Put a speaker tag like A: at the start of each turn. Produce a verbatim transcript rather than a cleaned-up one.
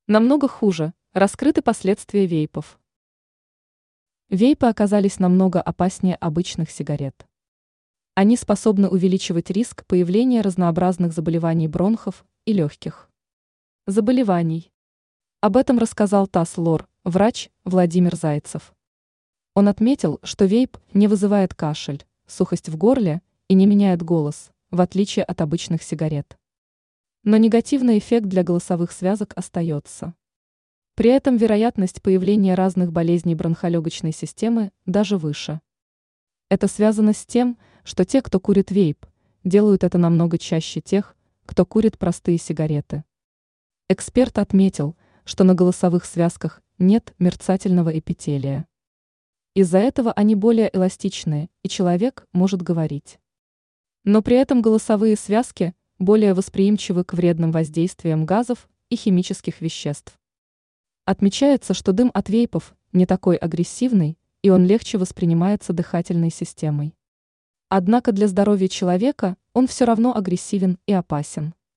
A: Намного хуже. Раскрыты последствия вейпов. Вейпы оказались намного опаснее обычных сигарет. Они способны увеличивать риск появления разнообразных заболеваний бронхов и легких. Заболеваний. Об этом рассказал ТАСС-Лор, врач Владимир Зайцев. Он отметил, что вейп не вызывает кашель, сухость в горле и не меняет голос, в отличие от обычных сигарет. Но негативный эффект для голосовых связок остается. При этом вероятность появления разных болезней бронхолегочной системы даже выше. Это связано с тем, что те, кто курит вейп, делают это намного чаще тех, кто курит простые сигареты. Эксперт отметил, что на голосовых связках нет мерцательного эпителия. Из-за этого они более эластичные, и человек может говорить. Но при этом голосовые связки более восприимчивы к вредным воздействиям газов и химических веществ. Отмечается, что дым от вейпов не такой агрессивный, и он легче воспринимается дыхательной системой. Однако для здоровья человека он все равно агрессивен и опасен.